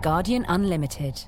Guardian Unlimited.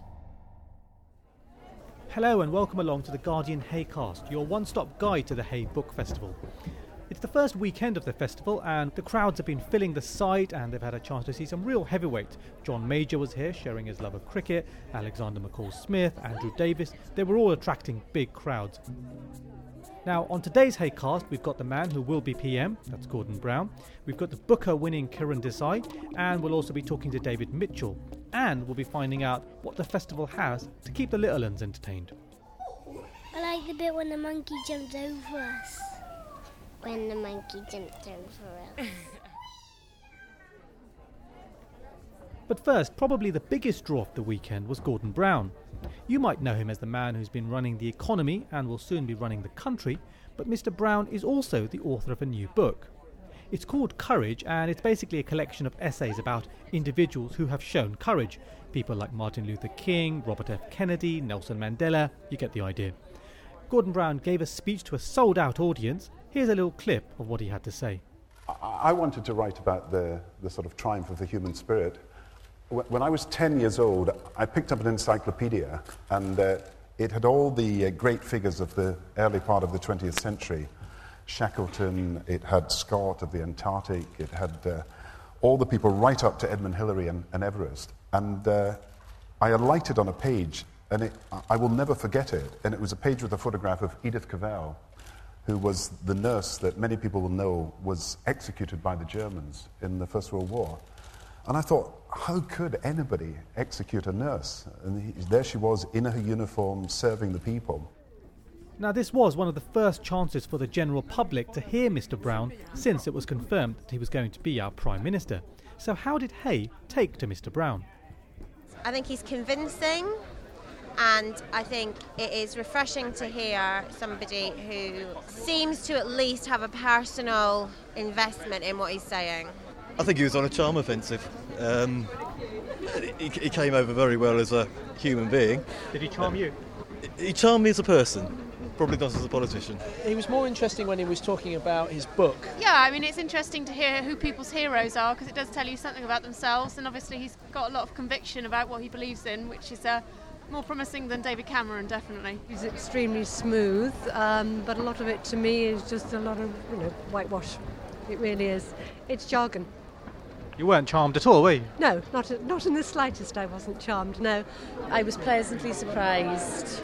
Hello and welcome along to the Guardian Haycast, your one-stop guide to the Hay Book Festival. It's the first weekend of the festival and the crowds have been filling the site and they've had a chance to see some real heavyweights. John Major was here sharing his love of cricket, Alexander McCall-Smith, Andrew Davis. They were all attracting big crowds. Now, on today's Haycast, we've got the man who will be PM, that's Gordon Brown. We've got the Booker-winning Kiran Desai, and we'll also be talking to David Mitchell. And we'll be finding out what the festival has to keep the little uns entertained. I like the bit when the monkey jumped over us. When the monkey jumped over us. But first, probably the biggest draw of the weekend was Gordon Brown. You might know him as the man who's been running the economy and will soon be running the country, but Mr. Brown is also the author of a new book. It's called Courage, and it's basically a collection of essays about individuals who have shown courage. People like Martin Luther King, Robert F. Kennedy, Nelson Mandela, you get the idea. Gordon Brown gave a speech to a sold-out audience. Here's a little clip of what he had to say. I wanted to write about the sort of triumph of the human spirit. When I was 10 years old, I picked up an encyclopedia, and it had all the great figures of the early part of the 20th century. Shackleton, it had Scott of the Antarctic, it had all the people right up to Edmund Hillary and Everest. And I alighted on a page, and I will never forget it, and it was a page with a photograph of Edith Cavell, who was the nurse that many people will know was executed by the Germans in the First World War. And I thought, how could anybody execute a nurse? And there she was in her uniform, serving the people. Now, this was one of the first chances for the general public to hear Mr. Brown since it was confirmed that he was going to be our Prime Minister. So how did Hay take to Mr. Brown? I think he's convincing, and I think it is refreshing to hear somebody who seems to at least have a personal investment in what he's saying. I think he was on a charm offensive. He came over very well as a human being. Did he charm you? He charmed me as a person, probably not as a politician. He was more interesting when he was talking about his book. Yeah, I mean, it's interesting to hear who people's heroes are because it does tell you something about themselves, and obviously he's got a lot of conviction about what he believes in, which is more promising than David Cameron, definitely. He's extremely smooth, but a lot of it to me is just a lot of, whitewash. It really is. It's jargon. You weren't charmed at all, were you? No, not in the slightest. I wasn't charmed, no. I was pleasantly surprised.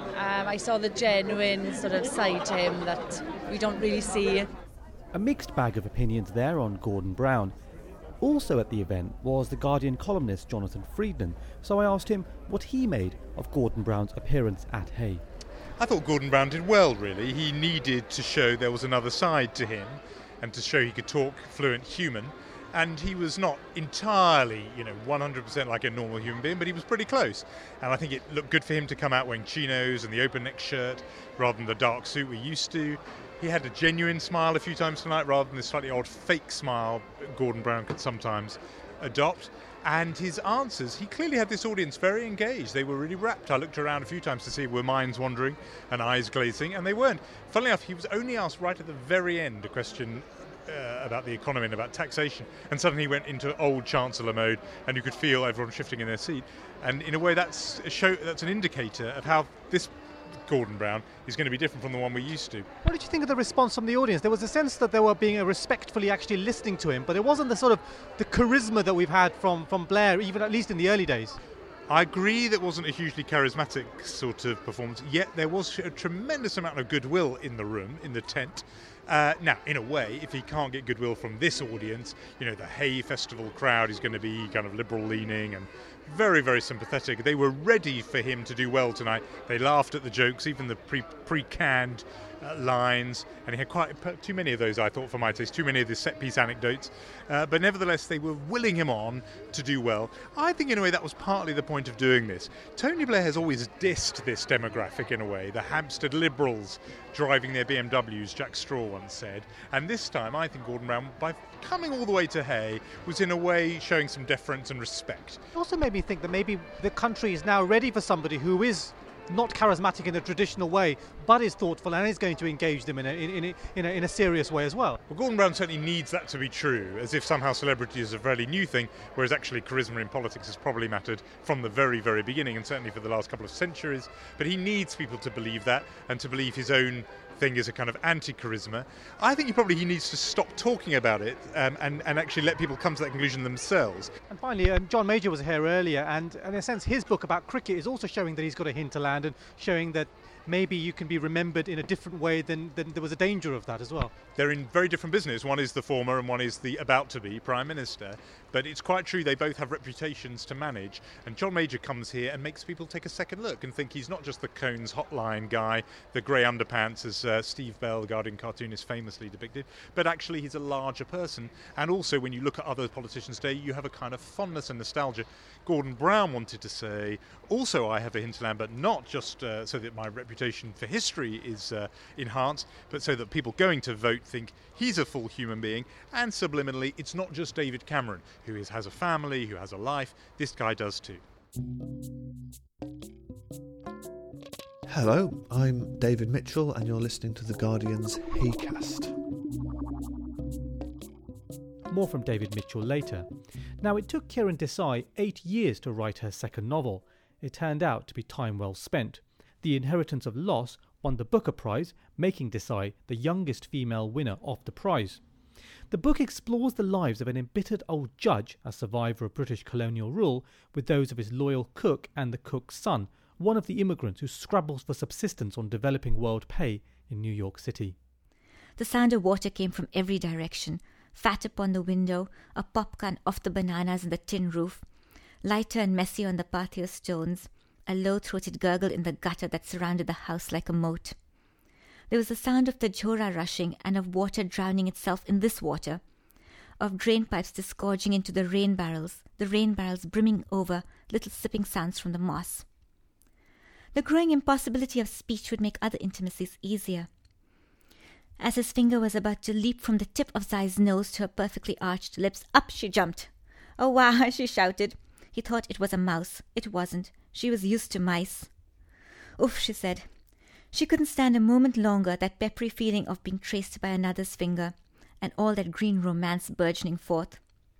I saw the genuine sort of side to him that we don't really see. A mixed bag of opinions there on Gordon Brown. Also at the event was the Guardian columnist Jonathan Freedman, so I asked him what he made of Gordon Brown's appearance at Hay. I thought Gordon Brown did well, really. He needed to show there was another side to him and to show he could talk fluent human. And he was not entirely, 100% like a normal human being, but he was pretty close. And I think it looked good for him to come out wearing chinos and the open neck shirt rather than the dark suit we're used to. He had a genuine smile a few times tonight rather than the slightly odd fake smile Gordon Brown could sometimes adopt. And his answers, he clearly had this audience very engaged. They were really rapt. I looked around a few times to see were minds wandering and eyes glazing, and they weren't. Funnily enough, he was only asked right at the very end a question about the economy and about taxation, and suddenly he went into old Chancellor mode, and you could feel everyone shifting in their seat. And in a way, that's an indicator of how this Gordon Brown is going to be different from the one we're used to. What did you think of the response from the audience? There was a sense that they were being respectfully actually listening to him, but it wasn't the charisma that we've had from Blair, even at least in the early days. I agree that wasn't a hugely charismatic sort of performance, yet there was a tremendous amount of goodwill in the room, in the tent. Now, in a way, if he can't get goodwill from this audience, the Hay Festival crowd is going to be kind of liberal-leaning and very, very sympathetic. They were ready for him to do well tonight. They laughed at the jokes, even the pre-canned lines, and he had quite too many of those, I thought, for my taste, too many of the set-piece anecdotes. But nevertheless, they were willing him on to do well. I think, in a way, that was partly the point of doing this. Tony Blair has always dissed this demographic, in a way, the Hampstead liberals driving their BMWs, Jack Straw once said. And this time, I think Gordon Brown, by coming all the way to Hay, was in a way showing some deference and respect. It also made me think that maybe the country is now ready for somebody who is not charismatic in a traditional way, but is thoughtful and is going to engage them in a serious way as well. Well, Gordon Brown certainly needs that to be true, as if somehow celebrity is a fairly new thing, whereas actually charisma in politics has probably mattered from the very, very beginning, and certainly for the last couple of centuries. But he needs people to believe that, and to believe his own thing is a kind of anti-charisma. I think he needs to stop talking about it and actually let people come to that conclusion themselves. And finally, John Major was here earlier, and in a sense his book about cricket is also showing that he's got a hinterland and showing that maybe you can be remembered in a different way than there was a danger of that as well. They're in very different business. One is the former and one is the about-to-be Prime Minister. But it's quite true they both have reputations to manage. And John Major comes here and makes people take a second look and think he's not just the Cones hotline guy, the grey underpants, as Steve Bell, the Guardian cartoonist, famously depicted, but actually he's a larger person. And also when you look at other politicians today, you have a kind of fondness and nostalgia. Gordon Brown wanted to say, also I have a hinterland, but not just so that my reputation for history is enhanced, but so that people going to vote think he's a full human being. And subliminally, it's not just David Cameron, who has a family, who has a life. This guy does too. Hello, I'm David Mitchell, and you're listening to The Guardian's Haycast. More from David Mitchell later. Now, it took Kiran Desai 8 years to write her second novel. It turned out to be time well spent. The Inheritance of Loss won the Booker Prize, making Desai the youngest female winner of the prize. The book explores the lives of an embittered old judge, a survivor of British colonial rule, with those of his loyal cook and the cook's son, one of the immigrants who scrabbles for subsistence on developing world pay in New York City. The sound of water came from every direction. Fat upon the window, a popgun off the bananas in the tin roof, lighter and messy on the patio stones, a low-throated gurgle in the gutter that surrounded the house like a moat. There was the sound of the Jhora rushing and of water drowning itself in this water, of drain pipes disgorging into the rain barrels brimming over, little sipping sounds from the moss. The growing impossibility of speech would make other intimacies easier. As his finger was about to leap from the tip of Zai's nose to her perfectly arched lips, up she jumped. "Oh, wow," she shouted. He thought it was a mouse. It wasn't. She was used to mice. "Oof," she said. She couldn't stand a moment longer that peppery feeling of being traced by another's finger, and all that green romance burgeoning forth.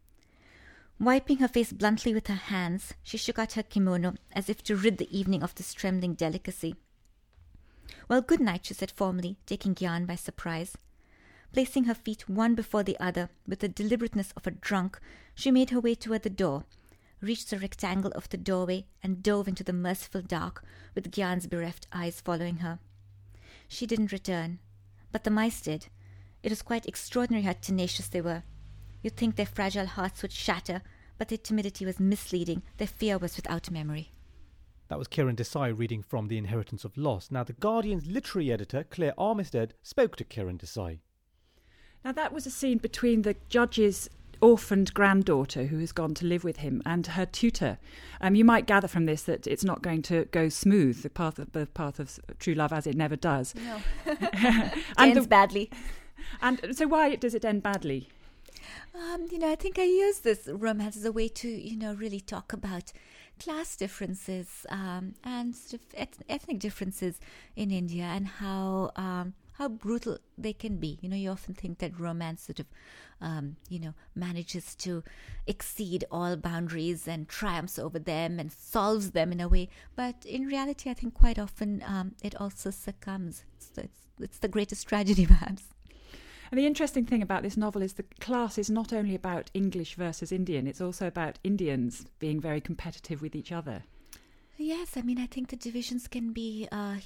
Wiping her face bluntly with her hands, she shook out her kimono as if to rid the evening of this trembling delicacy. "Well, good night," she said formally, taking Gyan by surprise. Placing her feet one before the other, with the deliberateness of a drunk, she made her way toward the door, reached the rectangle of the doorway, and dove into the merciful dark, with Gyan's bereft eyes following her. She didn't return, but the mice did. It was quite extraordinary how tenacious they were. You'd think their fragile hearts would shatter, but their timidity was misleading, their fear was without memory. That was Kiran Desai reading from The Inheritance of Loss. Now, The Guardian's literary editor, Claire Armistead, spoke to Kiran Desai. Now, that was a scene between the judge's orphaned granddaughter who has gone to live with him and her tutor. You might gather from this that it's not going to go smooth, the path of true love, as it never does. No. It ends badly. And so why does it end badly? I think I use this romance as a way to, really talk about class differences and sort of ethnic differences in India and how brutal they can be. You often think that romance sort of, manages to exceed all boundaries and triumphs over them and solves them in a way. But in reality, I think quite often it also succumbs. It's the greatest tragedy, perhaps. And the interesting thing about this novel is the class is not only about English versus Indian, it's also about Indians being very competitive with each other. Yes, I think the divisions can be, are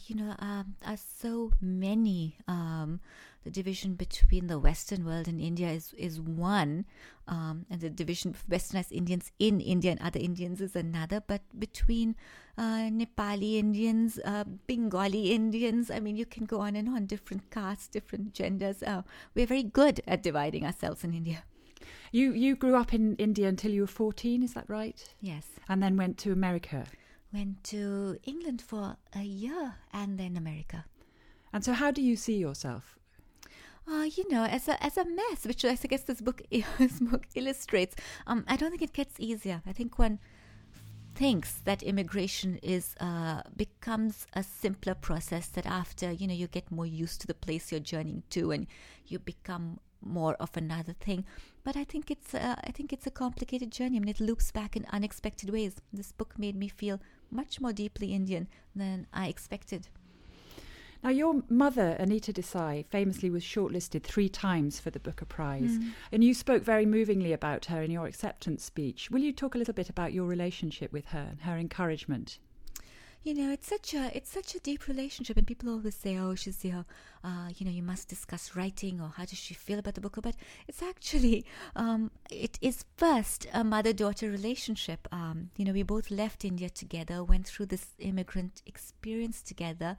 so many. The division between the Western world and India is one, and the division of Westernized Indians in India and other Indians is another. But between Nepali Indians, Bengali Indians, you can go on and on, different castes, different genders. We're very good at dividing ourselves in India. You grew up in India until you were 14, is that right? Yes. And then went to America? Went to England for a year and then America. And so how do you see yourself? As a mess, which I guess this book illustrates. I don't think it gets easier. I think one thinks that immigration becomes a simpler process, that after, you get more used to the place you're journeying to and you become more of another thing. But I think it's a complicated journey. I mean, it loops back in unexpected ways. This book made me feel much more deeply Indian than I expected. Now, your mother, Anita Desai, famously was shortlisted 3 times for the Booker Prize. And you spoke very movingly about her in your acceptance speech. Will you talk a little bit about your relationship with her and her encouragement? It's such a deep relationship, and people always say, "Oh, she's you must discuss writing, or how does she feel about the book?" But it's actually, it is first a mother-daughter relationship. We both left India together, went through this immigrant experience together.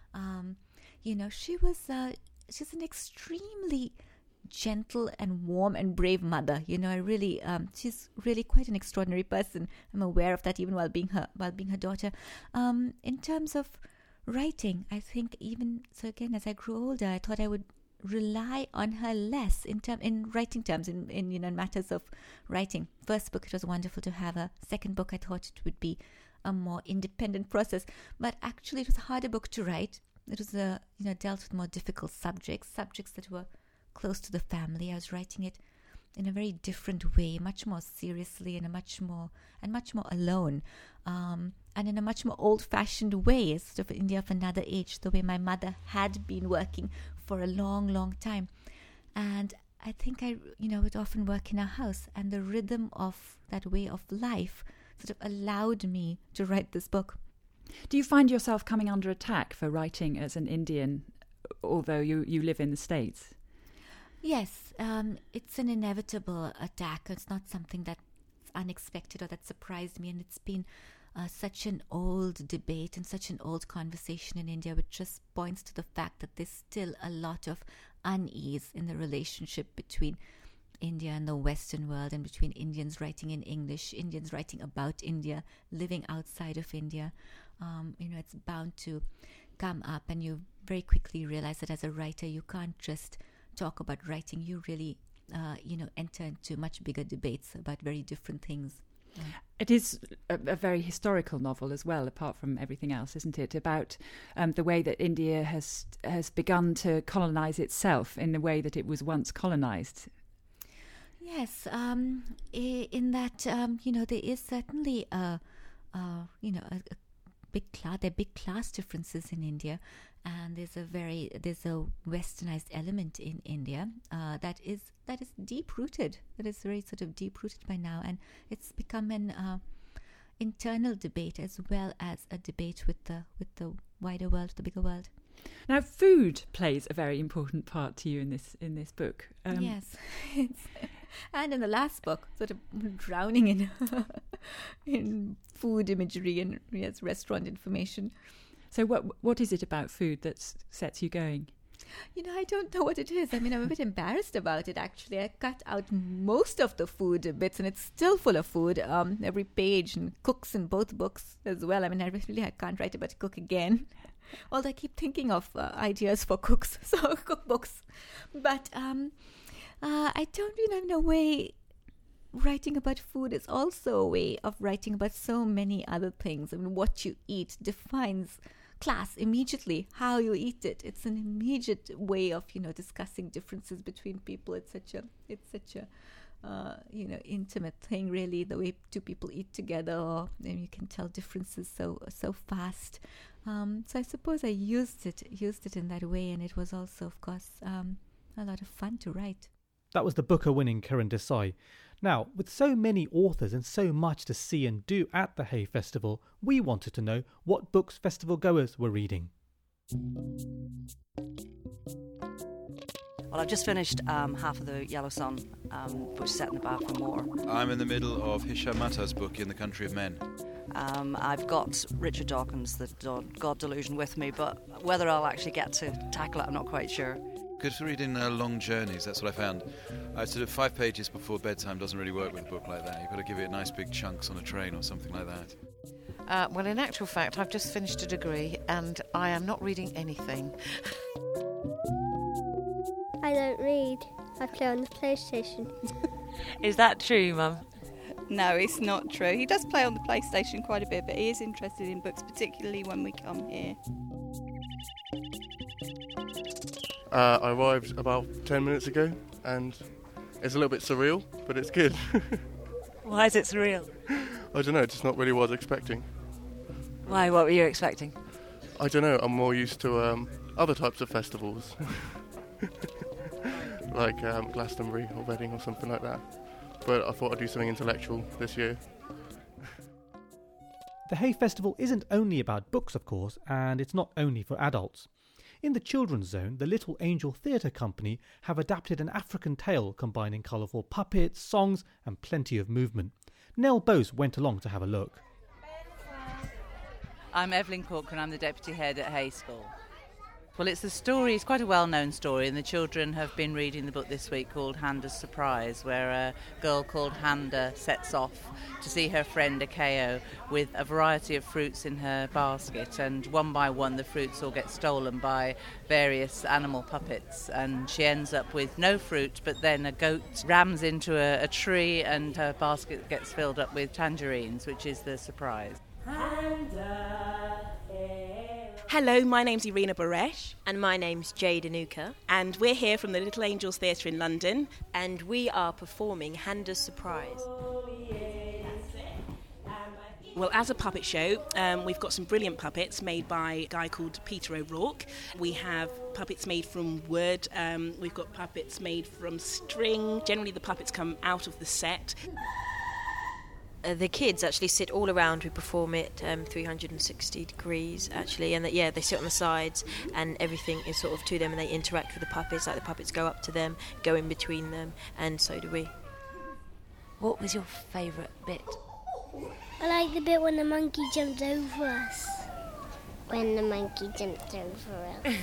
She's an extremely gentle and warm and brave mother. She's really quite an extraordinary person. I'm aware of that even while being her daughter. In terms of writing, I think even so, again, as I grew older, I thought I would rely on her less in writing terms, in matters of writing. First book, it was wonderful to have her. Second book, I thought it would be a more independent process, but actually it was a harder book to write. It was dealt with more difficult subjects that were close to the family. I was writing it in a very different way, much more seriously, and much more alone, and in a much more old-fashioned way, sort of India of another age, the way my mother had been working for a long, long time. And I think I would often work in our house, and the rhythm of that way of life sort of allowed me to write this book. Do you find yourself coming under attack for writing as an Indian, although you live in the States? Yes, it's an inevitable attack. It's not something that's unexpected or that surprised me, and it's been such an old debate and such an old conversation in India, which just points to the fact that there's still a lot of unease in the relationship between India and the Western world, and between Indians writing in English, Indians writing about India, living outside of India. It's bound to come up, and you very quickly realize that as a writer, you can't just talk about writing. You really, enter into much bigger debates about very different things. It is a very historical novel as well, apart from everything else, isn't it? About the way that India has begun to colonise itself in the way that it was once colonised. Yes, in that there is certainly there are big class differences in India, and there's a westernized element in India that is deep rooted. That is very sort of deep rooted by now, and it's become an internal debate as well as a debate with the wider world, the bigger world. Now, food plays a very important part to you in this book. Yes, and in the last book, sort of drowning in food imagery and restaurant information. So, what is it about food that sets you going? I don't know what it is. I mean, I'm a bit embarrassed about it, actually. I cut out most of the food bits, and it's still full of food. Every page, and cooks in both books as well. I mean, I can't write about a cook again. Although I keep thinking of ideas for cooks, so cookbooks. But I don't, in a way, writing about food is also a way of writing about so many other things. I mean, what you eat defines class immediately, how you eat it. It's an immediate way of, discussing differences between people. It's such a intimate thing, really, the way two people eat together, or you can tell differences so fast. So I suppose I used it in that way, and it was also, of course, a lot of fun to write. That was the Booker-winning Kiran Desai. Now, with so many authors and so much to see and do at the Hay Festival, we wanted to know what books festival goers were reading. Well, I've just finished half of The Yellow Sun, which is set in the Balfour Moor. I'm in the middle of Hisham Matta's book, In the Country of Men. I've got Richard Dawkins' The God Delusion with me, but whether I'll actually get to tackle it, I'm not quite sure. Good for reading long journeys, that's what I found. Sort of 5 pages before bedtime doesn't really work with a book like that. You've got to give it nice big chunks on a train or something like that. Well, in actual fact, I've just finished a degree and I am not reading anything. I don't read. I play on the PlayStation. Is that true, Mum? No, it's not true. He does play on the PlayStation quite a bit, but he is interested in books, particularly when we come here. I arrived about 10 minutes ago, and it's a little bit surreal, but it's good. Why is it surreal? I don't know, just not really what I was expecting. Why? What were you expecting? I don't know, I'm more used to other types of festivals. Like Glastonbury or Reading or something like that. But I thought I'd do something intellectual this year. The Hay Festival isn't only about books, of course, and it's not only for adults. In the children's zone, the Little Angel Theatre Company have adapted an African tale combining colourful puppets, songs and plenty of movement. Nell Bose went along to have a look. I'm Evelyn Corcoran, I'm the deputy head at Hay School. Well, it's it's quite a well-known story, and the children have been reading the book this week called Handa's Surprise, where a girl called Handa sets off to see her friend Akeo with a variety of fruits in her basket, and one by one the fruits all get stolen by various animal puppets, and she ends up with no fruit, but then a goat rams into a tree and her basket gets filled up with tangerines, which is the surprise. Hello, my name's Irina Baresh. And my name's Jade Anuka. And we're here from the Little Angels Theatre in London. And we are performing Handa's Surprise. Well, as a puppet show, we've got some brilliant puppets made by a guy called Peter O'Rourke. We have puppets made from wood. We've got puppets made from string. Generally, the puppets come out of the set. The kids actually sit all around. We perform it 360 degrees, actually, and they sit on the sides, and everything is sort of to them, and they interact with the puppets, like the puppets go up to them, go in between them, and so do we. What was your favourite bit? I like the bit when the monkey jumped over us. When the monkey jumped over us.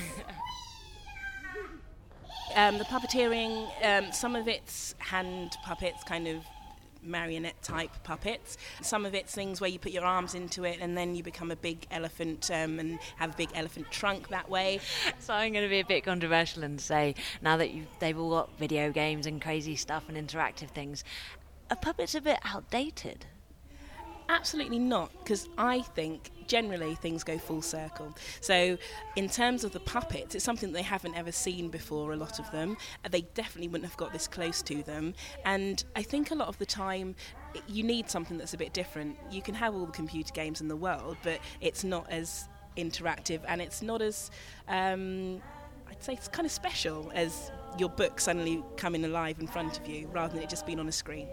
The puppeteering, some of it's hand puppets, kind of marionette type puppets. Some of it's things where you put your arms into it and then you become a big elephant and have a big elephant trunk that way. So I'm going to be a bit controversial and say, now that they've all got video games and crazy stuff and interactive things, are puppets a bit outdated? Absolutely not, because I think generally things go full circle. So in terms of the puppets, it's something they haven't ever seen before, a lot of them. They definitely wouldn't have got this close to them. And I think a lot of the time you need something that's a bit different. You can have all the computer games in the world, but it's not as interactive and it's not as, I'd say it's kind of special as your book suddenly coming alive in front of you rather than it just being on a screen.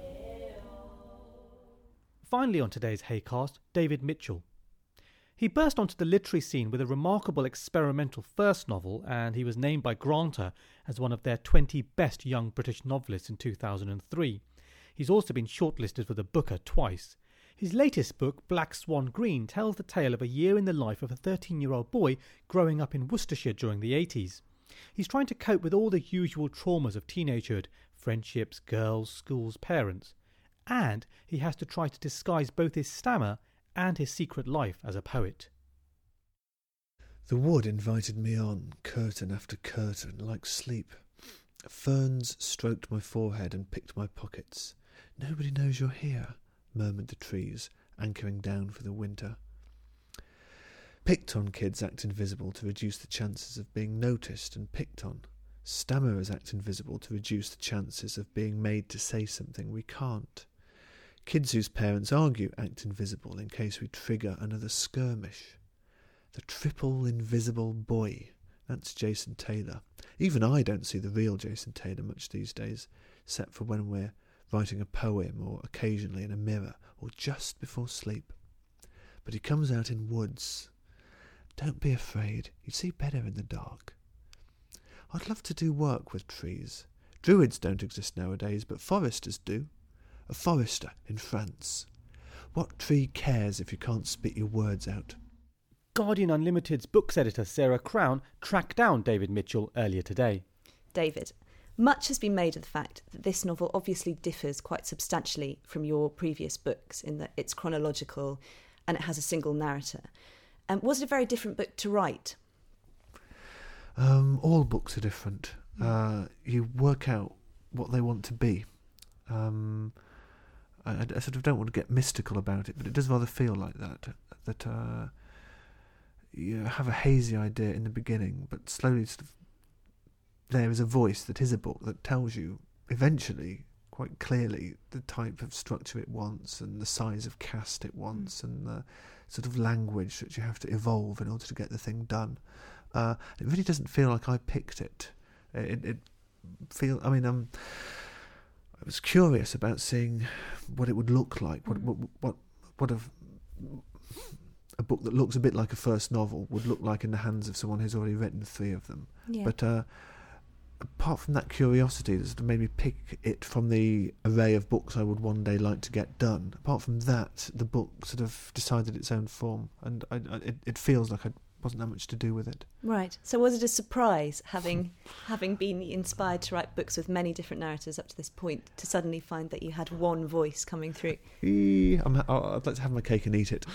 Finally on today's Haycast, David Mitchell. He burst onto the literary scene with a remarkable experimental first novel, and he was named by Granta as one of their 20 best young British novelists in 2003. He's also been shortlisted for the Booker twice. His latest book, Black Swan Green, tells the tale of a year in the life of a 13-year-old boy growing up in Worcestershire during the 80s. He's trying to cope with all the usual traumas of teenagehood, friendships, girls, schools, parents. And he has to try to disguise both his stammer and his secret life as a poet. The wood invited me on, curtain after curtain, like sleep. Ferns stroked my forehead and picked my pockets. Nobody knows you're here, murmured the trees, anchoring down for the winter. Picked on kids act invisible to reduce the chances of being noticed and picked on. Stammerers act invisible to reduce the chances of being made to say something we can't. Kids whose parents argue act invisible in case we trigger another skirmish. The triple invisible boy. That's Jason Taylor. Even I don't see the real Jason Taylor much these days, except for when we're writing a poem or occasionally in a mirror or just before sleep. But he comes out in woods. Don't be afraid, you see better in the dark. I'd love to do work with trees. Druids don't exist nowadays, but foresters do. A forester in France. What tree cares if you can't spit your words out? Guardian Unlimited's books editor Sarah Crown tracked down David Mitchell earlier today. David, much has been made of the fact that this novel obviously differs quite substantially from your previous books in that it's chronological and it has a single narrator. Was it a very different book to write? All books are different. You work out what they want to be. I sort of don't want to get mystical about it, but it does rather feel like that. That you have a hazy idea in the beginning, but slowly sort of there is a voice that is a book that tells you eventually quite clearly the type of structure it wants and the size of cast it wants and the sort of language that you have to evolve in order to get the thing done. It really doesn't feel like I picked it. I was curious about seeing what it would look like. What a book that looks a bit like a first novel would look like in the hands of someone who's already written 3 of them. Yeah. But apart from that curiosity that sort of made me pick it from the array of books I would one day like to get done, apart from that, the book sort of decided its own form, and it feels like I wasn't that much to do with it. Right. So was it a surprise, having been inspired to write books with many different narrators up to this point, to suddenly find that you had one voice coming through? I'd like to have my cake and eat it.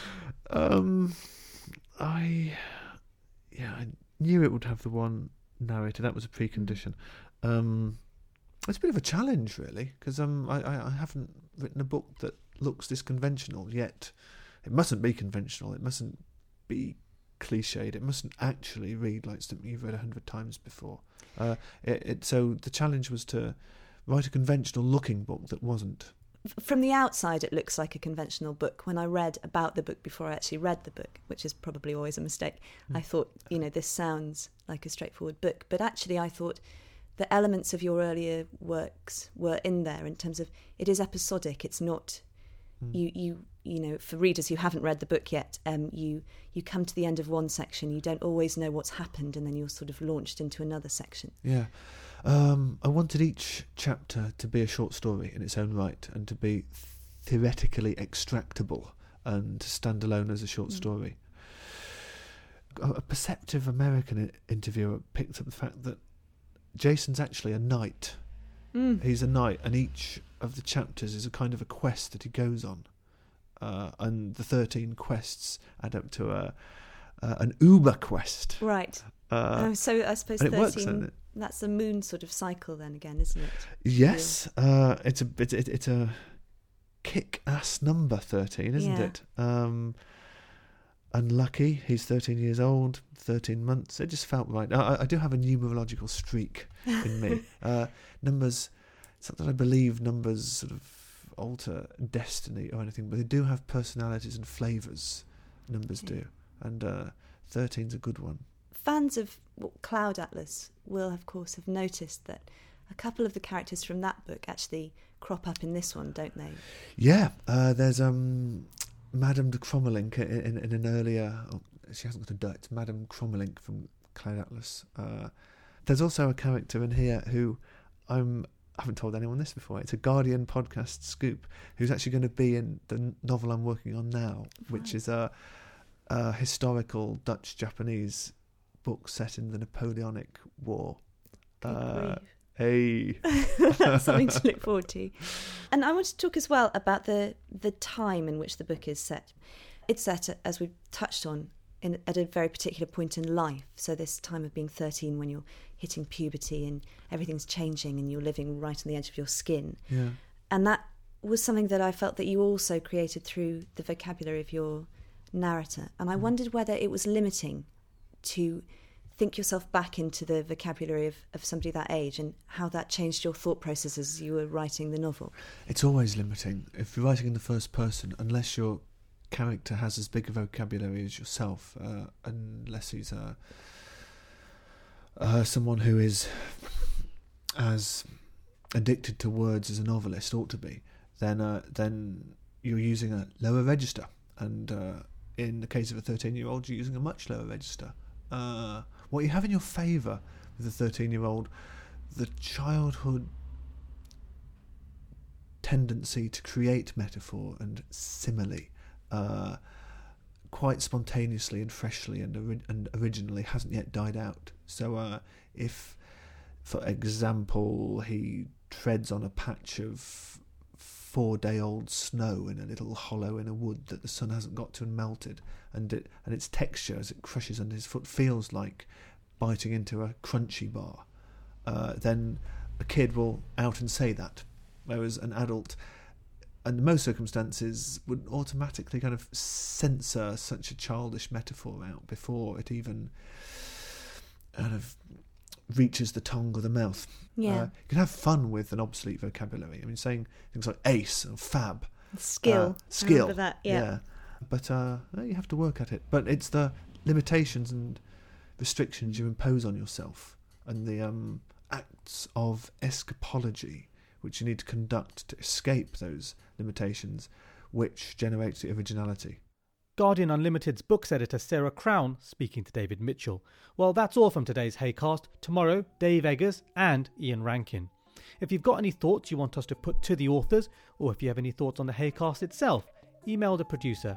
I knew it would have the one narrator. That was a precondition. It's a bit of a challenge, really, because I haven't written a book that looks this conventional yet. It mustn't be conventional. It mustn't be cliched. It mustn't actually read like something you've read 100 times before. So the challenge was to write a conventional looking book that wasn't. From the outside, it looks like a conventional book. When I read about the book before I actually read the book, which is probably always a mistake, I thought, this sounds like a straightforward book. But actually, I thought the elements of your earlier works were in there in terms of it is episodic. It's not for readers who haven't read the book yet, you come to the end of one section, you don't always know what's happened, and then you're sort of launched into another section. Yeah. I wanted each chapter to be a short story in its own right and to be theoretically extractable and to stand alone as a short story. A perceptive American interviewer picked up the fact that Jason's actually a knight. He's a knight, and each of the chapters is a kind of a quest that he goes on, and the 13 quests add up to an Uber quest. Right. So I suppose 13. Works, that's the moon sort of cycle then again, isn't it? Yes. It's a kick-ass number 13, isn't it? Unlucky. He's 13 years old. 13 months. It just felt right. I do have a numerological streak in me. Numbers. It's not that I believe numbers sort of alter destiny or anything, but they do have personalities and flavours. Numbers do, and 13's a good one. Fans of Cloud Atlas will, of course, have noticed that a couple of the characters from that book actually crop up in this one, don't they? Yeah, there's Madame de Crommelink in an earlier. Oh, she hasn't got a duck. It's Madame Crommelink from Cloud Atlas. There's also a character in here who I haven't told anyone this before. It's a Guardian podcast scoop who's actually going to be in the novel I'm working on now, which is a historical Dutch-Japanese book set in the Napoleonic War. Hey. That's something to look forward to. And I want to talk as well about the time in which the book is set. It's set, as we've touched on, at a very particular point in life. So this time of being 13, when you're hitting puberty and everything's changing and you're living right on the edge of your skin. Yeah. And that was something that I felt that you also created through the vocabulary of your narrator. And I wondered whether it was limiting to think yourself back into the vocabulary of somebody that age and how that changed your thought process as you were writing the novel. It's always limiting. If you're writing in the first person, unless your character has as big a vocabulary as yourself, unless he's someone who is as addicted to words as a novelist ought to be, then you're using a lower register, and in the case of a 13-year-old, you're using a much lower register. What you have in your favour with a 13-year-old, the childhood tendency to create metaphor and simile quite spontaneously and freshly and originally hasn't yet died out. So if, for example, he treads on a patch of 4-day-old snow in a little hollow in a wood that the sun hasn't got to and melted, and its texture as it crushes under his foot feels like biting into a crunchy bar, then a kid will out and say that, whereas an adult, under most circumstances, would automatically kind of censor such a childish metaphor out before it even kind of reaches the tongue or the mouth. Yeah. You can have fun with an obsolete vocabulary. I mean, saying things like ace or fab. Skill. Skill. I remember that, yeah. But you have to work at it. But it's the limitations and restrictions you impose on yourself and the acts of escapology which you need to conduct to escape those limitations, which generates the originality. Guardian Unlimited's books editor Sarah Crown speaking to David Mitchell. Well, that's all from today's Haycast. Tomorrow, Dave Eggers and Ian Rankin. If you've got any thoughts you want us to put to the authors, or if you have any thoughts on the Haycast itself, email the producer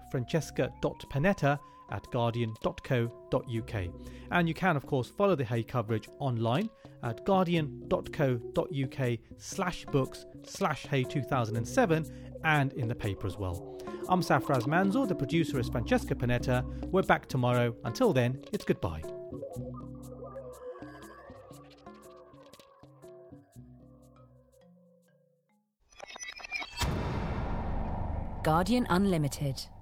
francesca.panetta@guardian.co.uk. And you can, of course, follow the Hay coverage online at guardian.co.uk/books/Hay2007 and in the paper as well. I'm Safraz Manzoor, the producer is Francesca Panetta. We're back tomorrow. Until then, it's goodbye. Guardian Unlimited.